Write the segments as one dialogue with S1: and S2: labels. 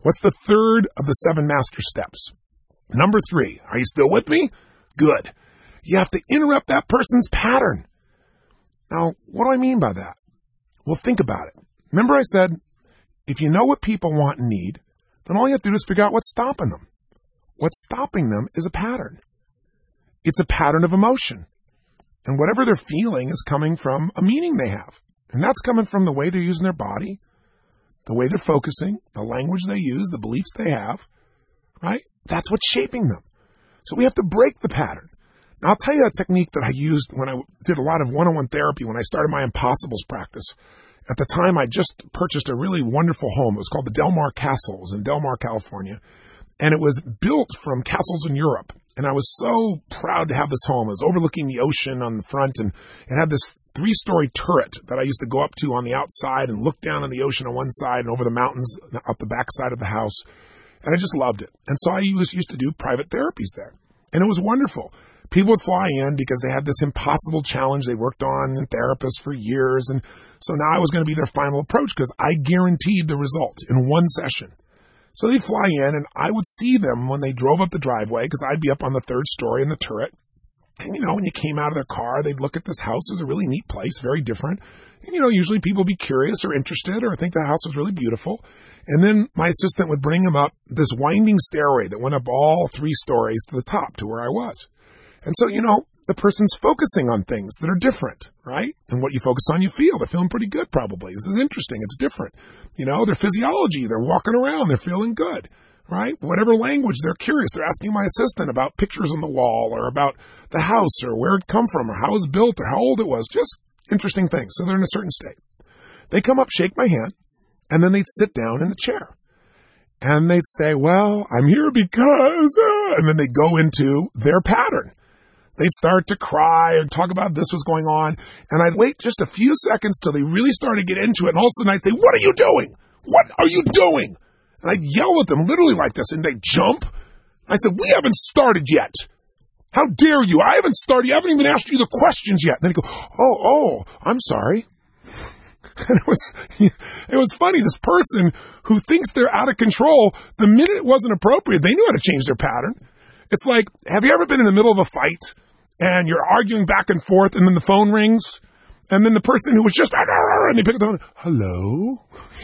S1: What's the third of the 7 master steps? Number 3. Are you still with me? Good. You have to interrupt that person's pattern. Now, what do I mean by that? Well, think about it. Remember I said, if you know what people want and need, then all you have to do is figure out what's stopping them. What's stopping them is a pattern. It's a pattern of emotion. And whatever they're feeling is coming from a meaning they have. And that's coming from the way they're using their body, the way they're focusing, the language they use, the beliefs they have, right? That's what's shaping them. So we have to break the pattern. Now, I'll tell you a technique that I used when I did a lot of one-on-one therapy when I started my Impossibles practice. At the time, I just purchased a really wonderful home. It was called the Del Mar Castle. It was in Del Mar, California. And it was built from castles in Europe. And I was so proud to have this home. It was overlooking the ocean on the front, and it had this 3-story turret that I used to go up to on the outside and look down on the ocean on one side and over the mountains up the back side of the house. And I just loved it. And so I used to do private therapies there. And it was wonderful. People would fly in because they had this impossible challenge they worked on in therapists for years. And so now I was going to be their final approach because I guaranteed the result in one session. So they'd fly in and I would see them when they drove up the driveway because I'd be up on the 3rd story in the turret. And, when you came out of their car, they'd look at this house. It was a really neat place, very different. And, usually people would be curious or interested or think the house was really beautiful. And then my assistant would bring them up this winding stairway that went up all 3 stories to the top to where I was. And so, the person's focusing on things that are different, right? And what you focus on, you feel. They're feeling pretty good, probably. This is interesting. It's different. Their physiology, they're walking around, they're feeling good, right? Whatever language, they're curious. They're asking my assistant about pictures on the wall or about the house or where it come from or how it was built or how old it was. Just interesting things. So they're in a certain state. They come up, shake my hand, and then they'd sit down in the chair. And they'd say, well, I'm here because, and then they'd go into their pattern. They'd start to cry and talk about this was going on. And I'd wait just a few seconds till they really started to get into it. And all of a sudden I'd say, what are you doing? What are you doing? And I'd yell at them literally like this. And they'd jump. I said, we haven't started yet. How dare you? I haven't started. I haven't even asked you the questions yet. And then he'd go, oh, I'm sorry. And it was funny. This person who thinks they're out of control, the minute it wasn't appropriate, they knew how to change their pattern. It's like, have you ever been in the middle of a fight and you're arguing back and forth and then the phone rings and then the person who was just, and they pick up the phone, hello?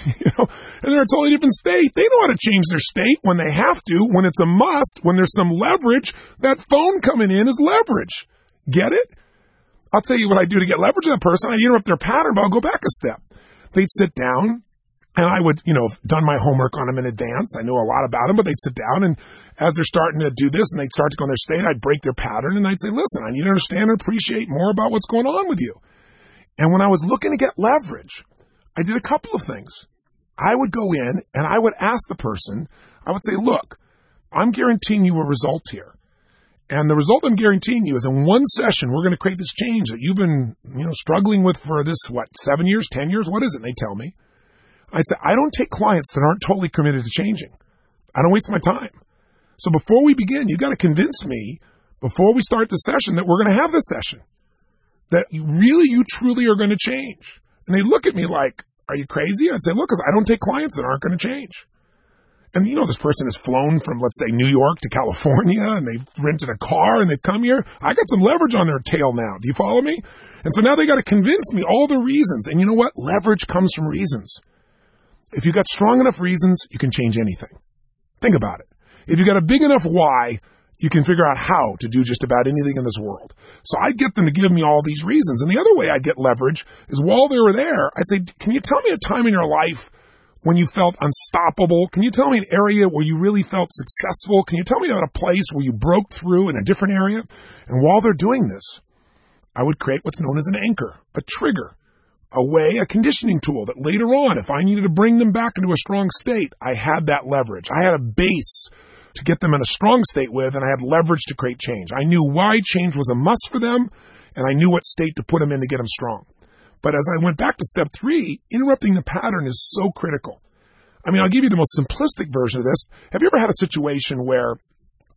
S1: And they're in a totally different state. They know how to change their state when they have to, when it's a must, when there's some leverage. That phone coming in is leverage. Get it? I'll tell you what I do to get leverage on that person. I interrupt their pattern, but I'll go back a step. They'd sit down, and I would, done my homework on them in advance. I knew a lot about them, but they'd sit down, and as they're starting to do this and they'd start to go in their state, I'd break their pattern, and I'd say, listen, I need to understand and appreciate more about what's going on with you. And when I was looking to get leverage, I did a couple of things. I would go in, and I would ask the person, I would say, look, I'm guaranteeing you a result here. And the result I'm guaranteeing you is in one session, we're going to create this change that you've been, struggling with for this, 7 years, 10 years? What is it? And they tell me. I'd say, I don't take clients that aren't totally committed to changing. I don't waste my time. So before we begin, you got to convince me before we start the session that we're going to have this session, that you truly are going to change. And they look at me like, are you crazy? I'd say, look, because I don't take clients that aren't going to change. And this person has flown from, let's say, New York to California, and they've rented a car, and they've come here. I got some leverage on their tail now. Do you follow me? And so now they got to convince me all the reasons. And you know what? Leverage comes from reasons. If you got strong enough reasons, you can change anything. Think about it. If you got a big enough why, you can figure out how to do just about anything in this world. So I'd get them to give me all these reasons. And the other way I'd get leverage is while they were there, I'd say, can you tell me a time in your life when you felt unstoppable? Can you tell me an area where you really felt successful? Can you tell me about a place where you broke through in a different area? And while they're doing this, I would create what's known as an anchor, a trigger, a conditioning tool that later on, if I needed to bring them back into a strong state, I had that leverage. I had a base to get them in a strong state with, and I had leverage to create change. I knew why change was a must for them, and I knew what state to put them in to get them strong. But as I went back to step 3, interrupting the pattern is so critical. I mean, I'll give you the most simplistic version of this. Have you ever had a situation where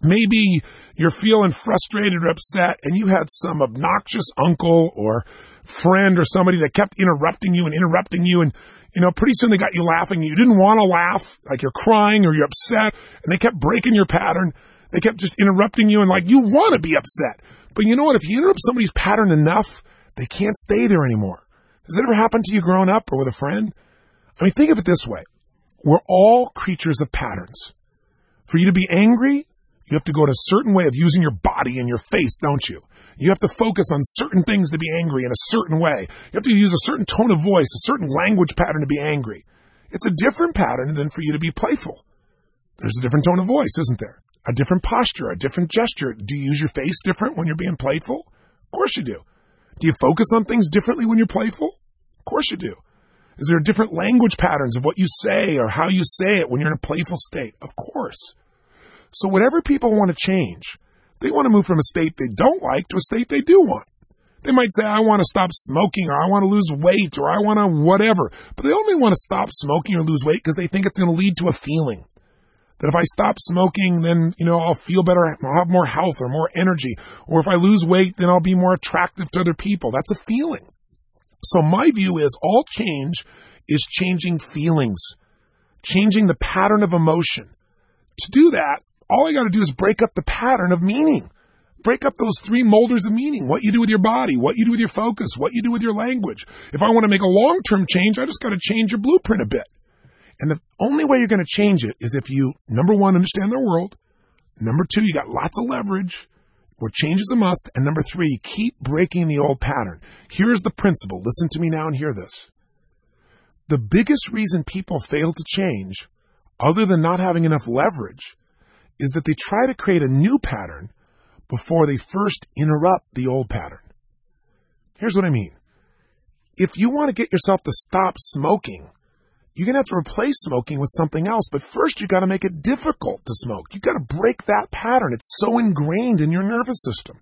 S1: Maybe you're feeling frustrated or upset and you had some obnoxious uncle or friend or somebody that kept interrupting you. And, pretty soon they got you laughing. You didn't want to laugh, like you're crying or you're upset, and they kept breaking your pattern. They kept just interrupting you, and like you want to be upset. But you know what? If you interrupt somebody's pattern enough, they can't stay there anymore. Has that ever happened to you growing up or with a friend? I mean, think of it this way. We're all creatures of patterns. For you to be angry, you have to go to a certain way of using your body and your face, don't you? You have to focus on certain things to be angry in a certain way. You have to use a certain tone of voice, a certain language pattern to be angry. It's a different pattern than for you to be playful. There's a different tone of voice, isn't there? A different posture, a different gesture. Do you use your face different when you're being playful? Of course you do. Do you focus on things differently when you're playful? Of course you do. Is there different language patterns of what you say or how you say it when you're in a playful state? Of course. So whatever people want to change, they want to move from a state they don't like to a state they do want. They might say, I want to stop smoking, or I want to lose weight, or I want to whatever. But they only want to stop smoking or lose weight because they think it's going to lead to a feeling. That if I stop smoking, then, I'll feel better, I'll have more health or more energy. Or if I lose weight, then I'll be more attractive to other people. That's a feeling. So my view is all change is changing feelings, changing the pattern of emotion. To do that, all I got to do is break up the pattern of meaning. Break up those 3 molders of meaning. What you do with your body, what you do with your focus, what you do with your language. If I want to make a long-term change, I just got to change your blueprint a bit. And the only way you're going to change it is if you, number 1, understand their world. Number 2, you got lots of leverage, where change is a must. And number 3, keep breaking the old pattern. Here's the principle. Listen to me now and hear this. The biggest reason people fail to change, other than not having enough leverage, is that they try to create a new pattern before they first interrupt the old pattern. Here's what I mean. If you want to get yourself to stop smoking, you're going to have to replace smoking with something else. But first, you got to make it difficult to smoke. You got to break that pattern. It's so ingrained in your nervous system.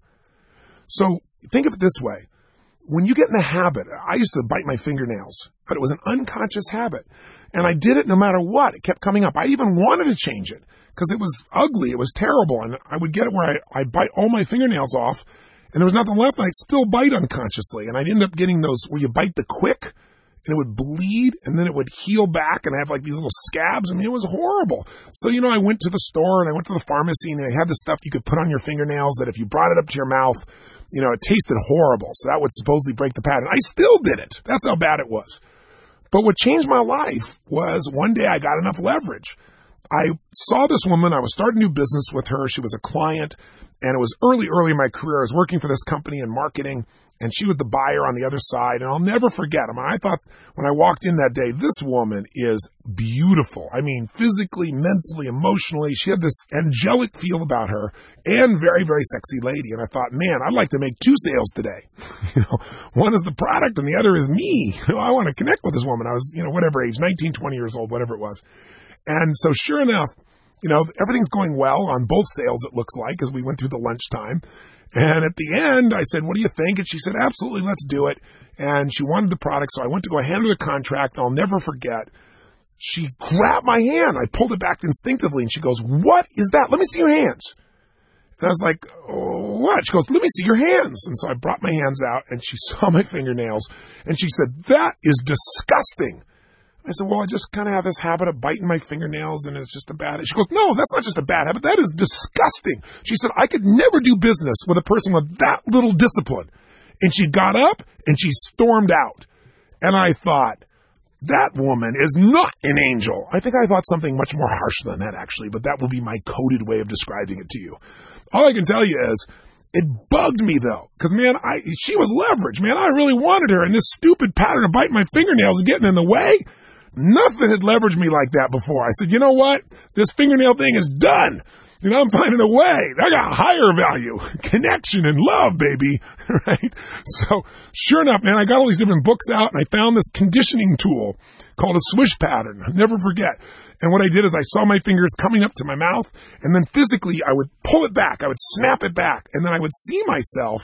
S1: So think of it this way. When you get in the habit, I used to bite my fingernails, but it was an unconscious habit. And I did it no matter what. It kept coming up. I even wanted to change it because it was ugly. It was terrible. And I would get it where I'd bite all my fingernails off and there was nothing left. And I'd still bite unconsciously. And I'd end up getting those where you bite the quick and it would bleed and then it would heal back and I have like these little scabs. I mean, it was horrible. So, I went to the store and I went to the pharmacy and they had the stuff you could put on your fingernails that if you brought it up to your mouth, it tasted horrible. So that would supposedly break the pattern. I still did it. That's how bad it was. But what changed my life was one day I got enough leverage. I saw this woman. I was starting a new business with her. She was a client, and it was early in my career. I was working for this company in marketing, and she was the buyer on the other side. And I'll never forget. I thought when I walked in that day, this woman is beautiful. I mean, physically, mentally, emotionally. She had this angelic feel about her and very, very sexy lady. And I thought, man, I'd like to make 2 sales today. One is the product and the other is me. I want to connect with this woman. I was, whatever age, 19, 20 years old, whatever it was. And so sure enough, everything's going well on both sales, it looks like, as we went through the lunchtime. And at the end, I said, what do you think? And she said, absolutely, let's do it. And she wanted the product, so I went to go hand her the contract. I'll never forget. She grabbed my hand. I pulled it back instinctively, and she goes, what is that? Let me see your hands. And I was like, oh, what? She goes, let me see your hands. And so I brought my hands out, and she saw my fingernails, and she said, that is disgusting. I said, well, I just kind of have this habit of biting my fingernails and it's just a bad habit. She goes, no, that's not just a bad habit. That is disgusting. She said, I could never do business with a person with that little discipline. And she got up and she stormed out. And I thought, that woman is not an angel. I think I thought something much more harsh than that, actually, but that will be my coded way of describing it to you. All I can tell you is, it bugged me, though, because, man, she was leverage. Man, I really wanted her, and this stupid pattern of biting my fingernails is getting in the way. Nothing had leveraged me like that before. I said, you know what? This fingernail thing is done. I'm finding a way. I got higher value, connection and love, baby. Right? So sure enough, man, I got all these different books out and I found this conditioning tool called a swish pattern. I'll never forget. And what I did is I saw my fingers coming up to my mouth and then physically I would pull it back. I would snap it back and then I would see myself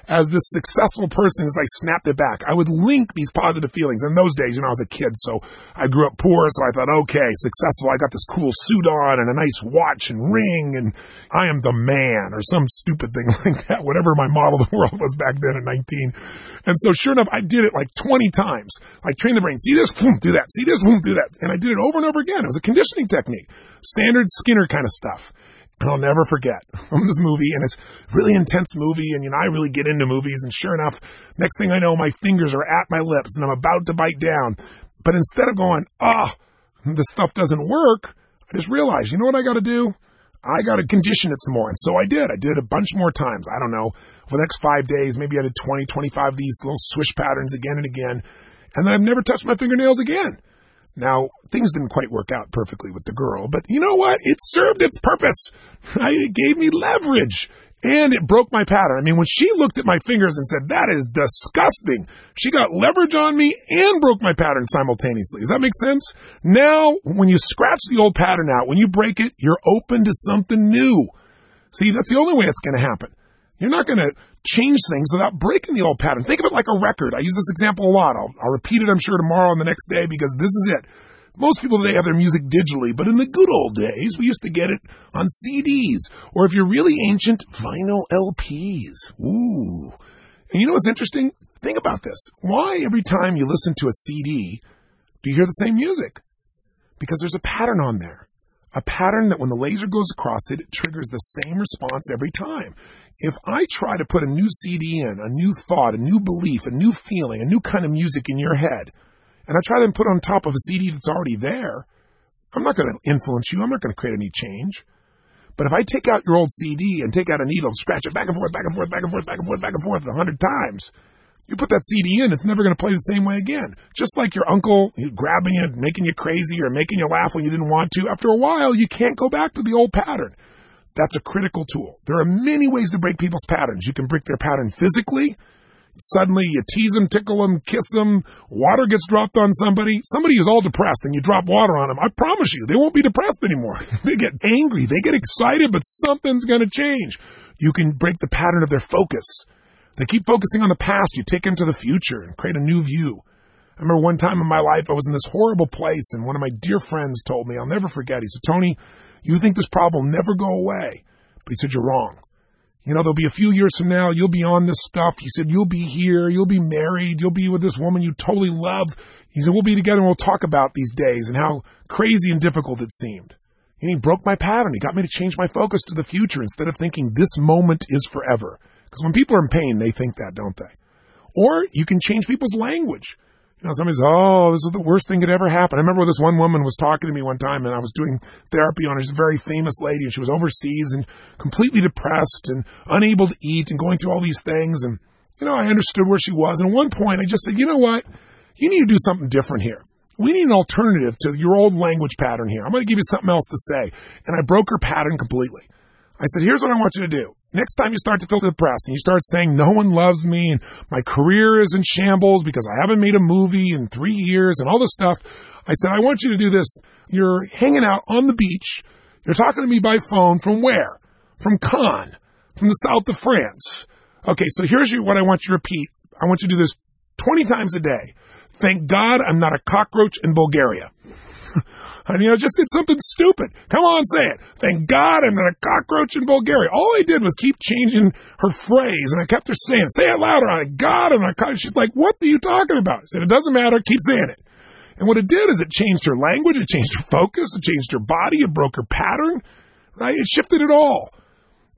S1: as this successful person as I snapped it back. I would link these positive feelings. In those days, I was a kid, so I grew up poor, so I thought, okay, successful, I got this cool suit on and a nice watch and ring, and I am the man, or some stupid thing like that, whatever my model of the world was back then at 19. And so sure enough, I did it like 20 times. Like train the brain, see this, boom, do that, see this, boom, do that. And I did it over and over again. It was a conditioning technique, standard Skinner kind of stuff. And I'll never forget from this movie, and it's a really intense movie, and I really get into movies, and sure enough, next thing I know, my fingers are at my lips, and I'm about to bite down. But instead of going, this stuff doesn't work, I just realized, you know what I got to do? I got to condition it some more. And so I did. I did it a bunch more times. I don't know, for the next 5 days, maybe I did 20, 25 of these little swish patterns again and again, and then I've never touched my fingernails again. Now, things didn't quite work out perfectly with the girl, but you know what? It served its purpose. It gave me leverage, and it broke my pattern. I mean, when she looked at my fingers and said, that is disgusting, she got leverage on me and broke my pattern simultaneously. Does that make sense? Now, when you scratch the old pattern out, when you break it, you're open to something new. See, that's the only way it's going to happen. You're not going to change things without breaking the old pattern. Think of it like a record. I use this example a lot. I'll repeat it, I'm sure, tomorrow and the next day, because this is it. Most people today have their music digitally, but in the good old days, we used to get it on CDs, or if you're really ancient, vinyl LPs. Ooh. And you know what's interesting? Think about this. Why every time you listen to a CD do you hear the same music? Because there's a pattern on there. A pattern that when the laser goes across it, it triggers the same response every time. If I try to put a new CD in, a new thought, a new belief, a new feeling, a new kind of music in your head, and I try to put it on top of a CD that's already there, I'm not going to influence you. I'm not going to create any change. But if I take out your old CD and take out a needle, scratch it back and forth, back and forth, back and forth, back and forth, back and forth 100 times, you put that CD in, it's never going to play the same way again. Just like your uncle grabbing you, making you crazy, or making you laugh when you didn't want to, after a while, you can't go back to the old pattern. That's a critical tool. There are many ways to break people's patterns. You can break their pattern physically. Suddenly you tease them, tickle them, kiss them, water gets dropped on somebody. Somebody is all depressed and you drop water on them. I promise you, they won't be depressed anymore. They get angry, they get excited, but something's going to change. You can break the pattern of their focus. They keep focusing on the past. You take them to the future and create a new view. I remember one time in my life, I was in this horrible place, and one of my dear friends told me, I'll never forget, he said, Tony, you think this problem will never go away. But he said, you're wrong. You know, there'll be a few years from now, you'll be on this stuff. He said, you'll be here, you'll be married, you'll be with this woman you totally love. He said, we'll be together and we'll talk about these days and how crazy and difficult it seemed. And he broke my pattern. He got me to change my focus to the future instead of thinking this moment is forever. Because when people are in pain, they think that, don't they? Or you can change people's language. You know, somebody says, oh, this is the worst thing that ever happened. I remember this one woman was talking to me one time, and I was doing therapy on her. She's a very famous lady, and she was overseas and completely depressed and unable to eat and going through all these things. And, you know, I understood where she was. And at one point, I just said, you know what? You need to do something different here. We need an alternative to your old language pattern here. I'm going to give you something else to say. And I broke her pattern completely. I said, here's what I want you to do. Next time you start to feel depressed and you start saying no one loves me and my career is in shambles because I haven't made a movie in 3 years and all this stuff, I said, I want you to do this. You're hanging out on the beach. You're talking to me by phone from where? From Cannes, from the south of France. Okay, so here's what I want you to repeat. I want you to do this 20 times a day. Thank God I'm not a cockroach in Bulgaria. And, you know, just did something stupid. Come on, say it. Thank God I'm not a cockroach in Bulgaria. All I did was keep changing her phrase, and I kept her saying, say it louder. God, I'm not a cockroach. She's like, what are you talking about? I said, it doesn't matter. Keep saying it. And what it did is it changed her language. It changed her focus. It changed her body. It broke her pattern. Right? It shifted it all.